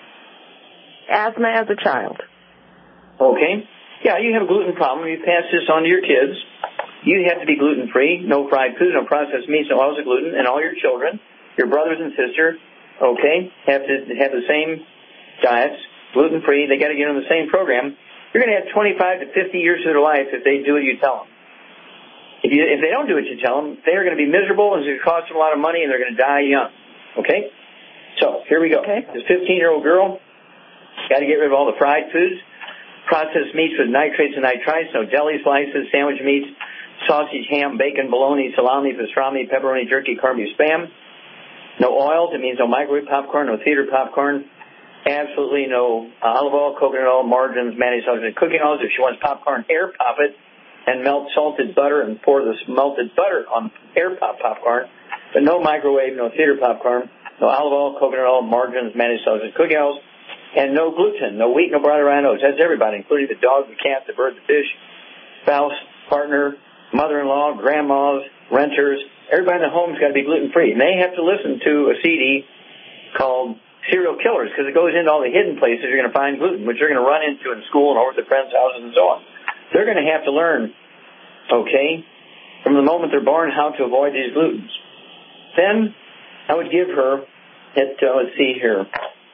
Asthma as a child. Okay. Yeah, you have a gluten problem. You pass this on to your kids. You have to be gluten-free, no fried food, no processed meats, no oils of gluten, and all your children, your brothers and sisters, okay, have to have the same diets, gluten-free. They got to get on the same program. You're going to have twenty-five to fifty years of their life if they do what you tell them. If, you, if they don't do what you tell them, they're going to be miserable, and it's going to cost them a lot of money, and they're going to die young. Okay? So, here we go. Okay. This fifteen-year-old girl got to get rid of all the fried foods, processed meats with nitrates and nitrites, no deli slices, sandwich meats, sausage, ham, bacon, bologna, salami, pastrami, pepperoni, jerky, corned beef, spam. No oils. It means no microwave popcorn, no theater popcorn. Absolutely no olive oil, coconut oil, margarines, mayonnaise, and cooking oils. If she wants popcorn, air pop it and melt salted butter and pour this melted butter on air pop popcorn. But no microwave, no theater popcorn, no olive oil, coconut oil, margarines, mayonnaise, and cooking oils, and no gluten, no wheat, no brown rhinos. That's everybody, including the dog, the cat, the bird, the fish, spouse, partner, mother-in-law, grandmas, renters. Everybody in the home's got to be gluten-free. And they have to listen to a C D called Serial Killers, because it goes into all the hidden places you're going to find gluten, which you're going to run into in school and over at the friends' houses and so on. They're going to have to learn, okay, from the moment they're born how to avoid these glutens. Then I would give her, at, uh, let's see here,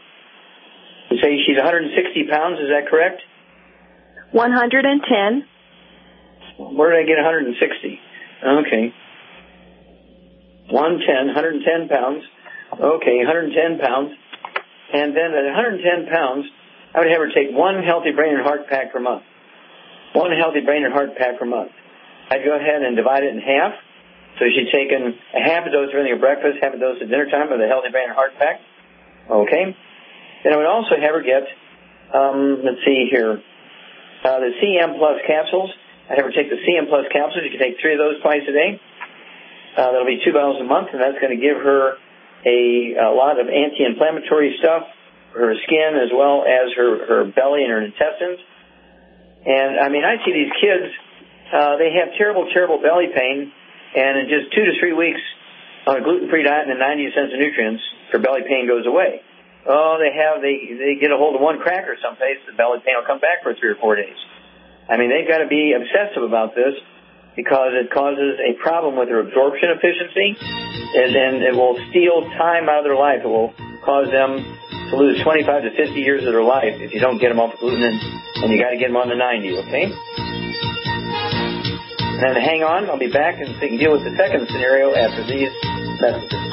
you say she's one hundred sixty pounds, is that correct? one hundred ten. Where did I get one hundred sixty? Okay. one ten, one hundred ten pounds. Okay, one hundred ten pounds. And then at one hundred ten pounds, I would have her take one healthy brain and heart pack per month. One healthy brain and heart pack per month. I'd go ahead and divide it in half. So she'd taken a half a dose of everything at breakfast, half a dose at dinner time of the healthy brain and heart pack. Okay. Then I would also have her get, um, let's see here, uh, the C M Plus capsules. I'd have her take the C M Plus capsules. You can take three of those twice a day. Uh, that'll be two bottles a month, and that's going to give her A, a lot of anti-inflammatory stuff for her skin as well as her, her belly and her intestines. And, I mean, I see these kids, uh, they have terrible, terrible belly pain, and in just two to three weeks on a gluten-free diet and the ninety cents of nutrients, their belly pain goes away. Oh, they have, they, they get a hold of one cracker someplace, the belly pain will come back for three or four days. I mean, they've got to be obsessive about this because it causes a problem with their absorption efficiency, and then it will steal time out of their life. It will cause them to lose twenty-five to fifty years of their life if you don't get them off gluten, and, and you got to get them on the ninety, okay? And then hang on, I'll be back and so you can deal with the second scenario after these messages.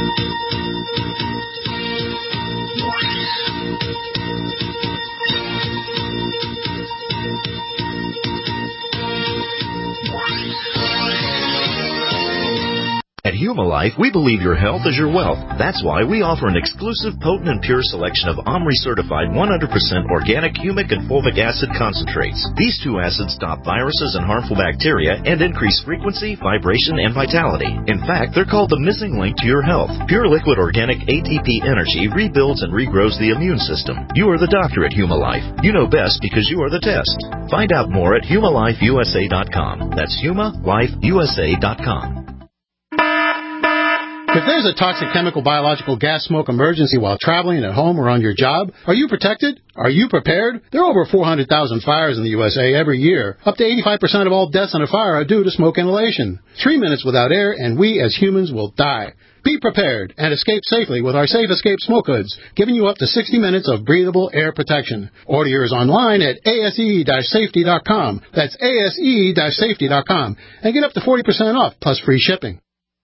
At Humalife, we believe your health is your wealth. That's why we offer an exclusive, potent, and pure selection of OMRI-certified one hundred percent organic humic and fulvic acid concentrates. These two acids stop viruses and harmful bacteria and increase frequency, vibration, and vitality. In fact, they're called the missing link to your health. Pure liquid organic A T P energy rebuilds and regrows the immune system. You are the doctor at Humalife. You know best because you are the test. Find out more at Humalife U S A dot com. That's Humalife U S A dot com. If there's a toxic chemical, biological, gas, smoke emergency while traveling at home or on your job, are you protected? Are you prepared? There are over four hundred thousand fires in the U S A every year. Up to eighty-five percent of all deaths in a fire are due to smoke inhalation. Three minutes without air and we as humans will die. Be prepared and escape safely with our Safe Escape Smoke Hoods, giving you up to sixty minutes of breathable air protection. Order yours online at A S E safety dot com. That's A S E safety dot com. And get up to forty percent off plus free shipping.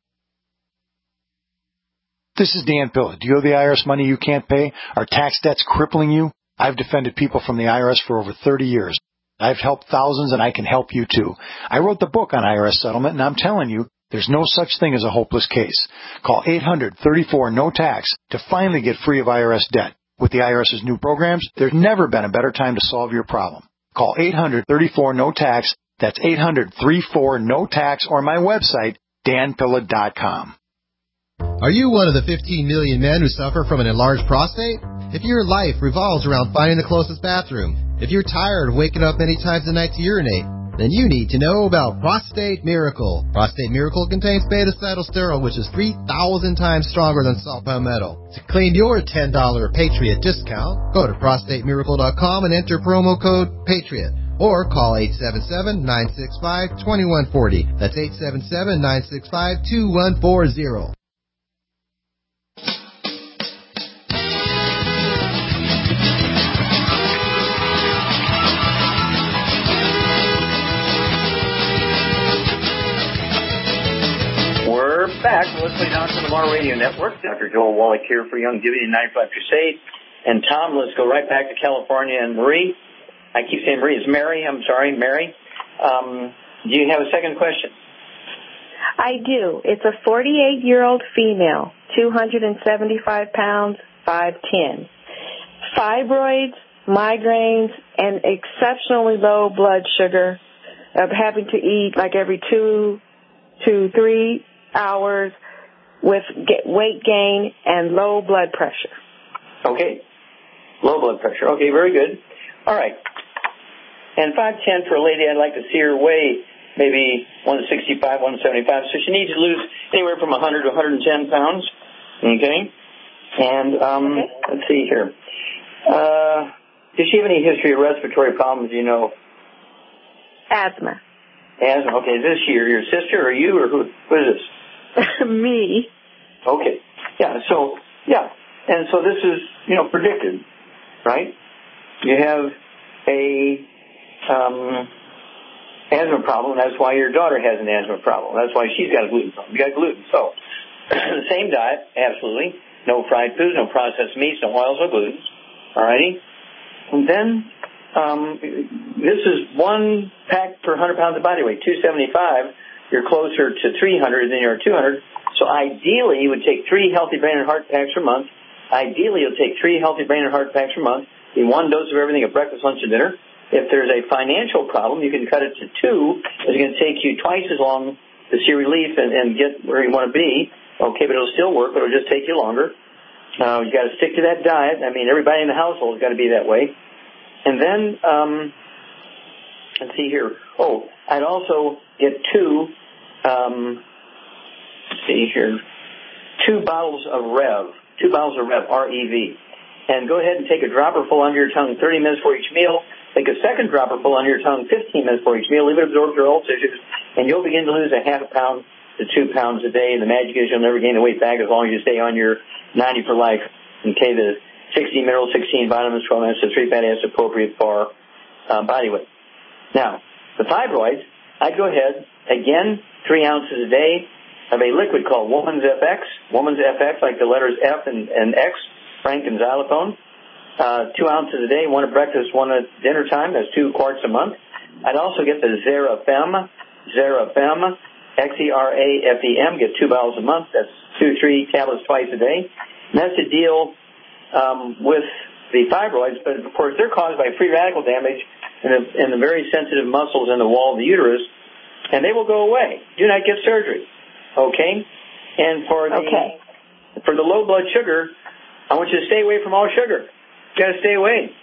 This is Dan Pilla. Do you owe the I R S money you can't pay? Are tax debts crippling you? I've defended people from the I R S for over thirty years. I've helped thousands, and I can help you, too. I wrote the book on I R S settlement, and I'm telling you, there's no such thing as a hopeless case. Call eight hundred thirty-four no tax to finally get free of I R S debt. With the IRS's new programs, there's never been a better time to solve your problem. Call eight hundred thirty-four no tax. That's eight hundred thirty-four no tax, or my website, dan pilla dot com. Are you one of the fifteen million men who suffer from an enlarged prostate? If your life revolves around finding the closest bathroom, if you're tired of waking up many times a night to urinate, then you need to know about Prostate Miracle. Prostate Miracle contains beta-cetylsterol, which is three thousand times stronger than salt palmetto. To claim your ten dollars Patriot discount, go to prostate miracle dot com and enter promo code PATRIOT. Or call eight seven seven, nine six five, two one four zero. That's eight seven seven, nine six five, two one four zero. We're back. Let's play down to the Lamar Radio Network. Doctor Joel Wallach here for Youngevity and ninety-five Crusade. And Tom, let's go right back to California. And Marie, I keep saying Marie, it's Mary. I'm sorry, Mary. Um, do you have a second question? I do. It's a forty-eight-year-old female, two hundred seventy-five pounds, five ten. Fibroids, migraines, and exceptionally low blood sugar, of having to eat like every two to three hours, with weight gain and low blood pressure. Okay. Low blood pressure. Okay, very good. All right. And five ten for a lady, I'd like to see her weigh maybe one sixty-five, one seventy-five. So she needs to lose anywhere from one hundred to one hundred ten pounds. Okay? And um, okay. Let's see here. Uh, does she have any history of respiratory problems, you know? Asthma. Asthma. Okay. Is this your, your sister or you or who? Who is this? Me. Okay. Yeah. So, yeah. And so this is, you know, predicted, right? You have a um, asthma problem. That's why your daughter has an asthma problem. That's why she's got a gluten problem. You got gluten. So, the same diet, absolutely. No fried foods, no processed meats, no oils, no gluten. All righty? And then, um, this is one pack per one hundred pounds of body weight, two seventy-five. You're closer to three hundred than you are two hundred. So ideally, you would take three healthy brain and heart packs per month. Ideally, you'll take three healthy brain and heart packs per month. In one dose of everything at breakfast, lunch, and dinner. If there's a financial problem, you can cut it to two. It's going to take you twice as long to see relief and, and get where you want to be. Okay, but it'll still work, but it'll just take you longer. Uh, you got to stick to that diet. I mean, everybody in the household has got to be that way. And then, um, let's see here. Oh, I'd also get two, um, let's see here, two bottles of Rev, two bottles of Rev, R E V. And go ahead and take a dropper full under your tongue thirty minutes for each meal. Take a second dropper full on your tongue fifteen minutes before each meal. Leave it absorb through all tissues, and you'll begin to lose a half a pound to two pounds a day. And the magic is you'll never gain the weight back as long as you stay on your ninety for life. Okay, the sixteen minerals, sixteen vitamins, twelve acids, three fatty acids appropriate for uh, body weight. Now, the fibroids, I'd go ahead, again, three ounces a day of a liquid called Woman's F X. Woman's F X, like the letters F and, and X, Frank and Xylophone. Uh, two ounces a day, one at breakfast, one at dinner time. That's two quarts a month. I'd also get the Xerafem, Xerafem, X E R A F E M, get two bottles a month. That's two, three tablets twice a day. And that's to deal um, with the fibroids, but of course they're caused by free radical damage in the, in the very sensitive muscles in the wall of the uterus, and they will go away. Do not get surgery. Okay? And for the, okay. for the low blood sugar, I want you to stay away from all sugar. You got to stay away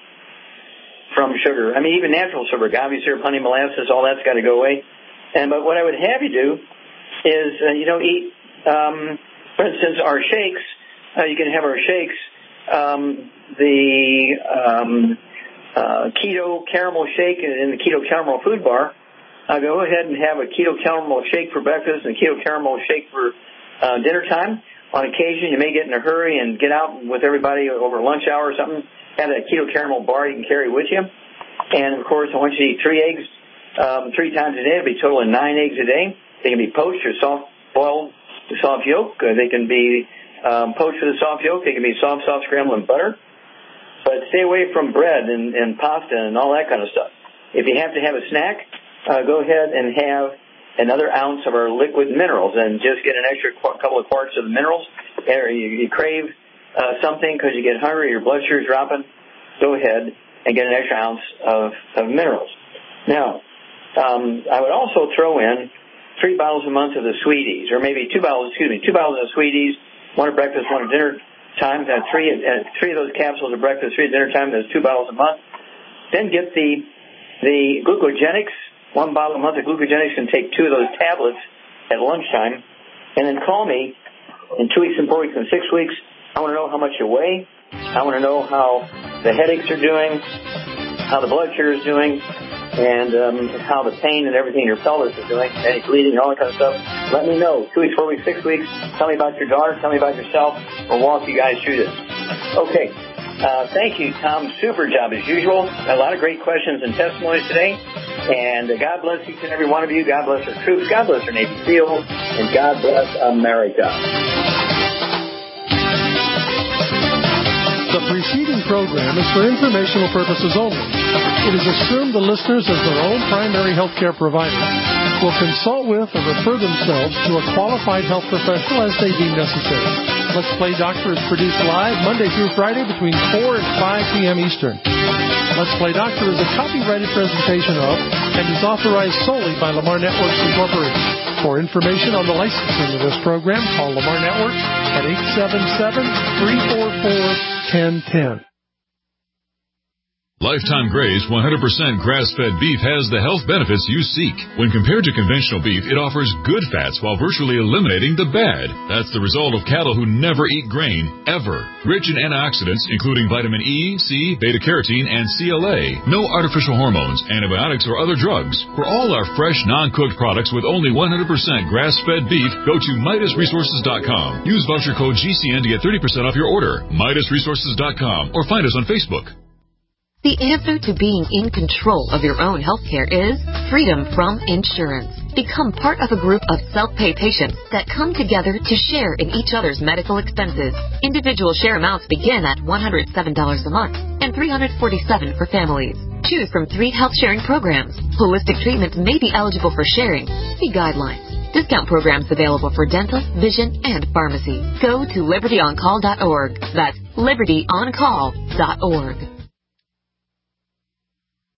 from sugar. I mean, even natural sugar, agave syrup, honey, molasses, all that's got to go away. And but what I would have you do is, uh, you know, eat, um, for instance, our shakes. Uh, you can have our shakes. Um, the um, uh, keto caramel shake in the keto caramel food bar. Uh, go ahead and have a keto caramel shake for breakfast and a keto caramel shake for uh, dinner time. On occasion, you may get in a hurry and get out with everybody over lunch hour or something. Have a keto caramel bar you can carry with you. And, of course, I want you to eat three eggs um, three times a day. It'll be a total of nine eggs a day. They can be poached or soft-boiled to soft yolk. Uh, they can be um, poached with a soft yolk. They can be soft, soft scrambled in butter. But stay away from bread and, and pasta and all that kind of stuff. If you have to have a snack, uh, go ahead and have another ounce of our liquid minerals and just get an extra qu- couple of quarts of the minerals. Or you, you crave uh, something because you get hungry, your blood sugar's dropping, go ahead and get an extra ounce of, of minerals. Now, um, I would also throw in three bottles a month of the Sweeties, or maybe two bottles, excuse me, two bottles of Sweeties, one at breakfast, one at dinner time, uh, three, uh, three of those capsules at breakfast, three at dinner time, that's two bottles a month. Then get the, the glucogenics, one bottle a month of glucogenics, and take two of those tablets at lunchtime, and then call me in two weeks and four weeks and six weeks. I want to know how much you weigh. I want to know how the headaches are doing, how the blood sugar is doing, and um, how the pain and everything in your pelvis is doing, any bleeding, all that kind of stuff. Let me know. Two weeks, four weeks, six weeks. Tell me about your daughter. Tell me about yourself. We'll walk you guys through this. Okay. Uh, thank you, Tom. Super job as usual. A lot of great questions and testimonies today. And uh, God bless each and every one of you. God bless our troops. God bless our Navy SEALs. And God bless America. The preceding program is for informational purposes only. It is assumed the listeners, as their own primary health care provider, will consult with or refer themselves to a qualified health professional as they deem necessary. Let's Play Doctor is produced live Monday through Friday between four and five p.m. Eastern. Let's Play Doctor is a copyrighted presentation of and is authorized solely by Lamar Networks Incorporated. For information on the licensing of this program, call Lamar Networks at eight seven seven, three four four, one zero one zero. Lifetime Graze one hundred percent grass-fed beef has the health benefits you seek. When compared to conventional beef, it offers good fats while virtually eliminating the bad. That's the result of cattle who never eat grain, ever. Rich in antioxidants, including vitamin E, C, beta-carotene, and C L A. No artificial hormones, antibiotics, or other drugs. For all our fresh, non-cooked products with only one hundred percent grass-fed beef, go to Midas Resources dot com. Use voucher code G C N to get thirty percent off your order. Midas Resources dot com or find us on Facebook. The answer to being in control of your own healthcare is freedom from insurance. Become part of a group of self-pay patients that come together to share in each other's medical expenses. Individual share amounts begin at one hundred seven dollars a month and three hundred forty-seven dollars for families. Choose from three health sharing programs. Holistic treatments may be eligible for sharing. See guidelines. Discount programs available for dental, vision, and pharmacy. Go to liberty on call dot org. That's liberty on call dot org.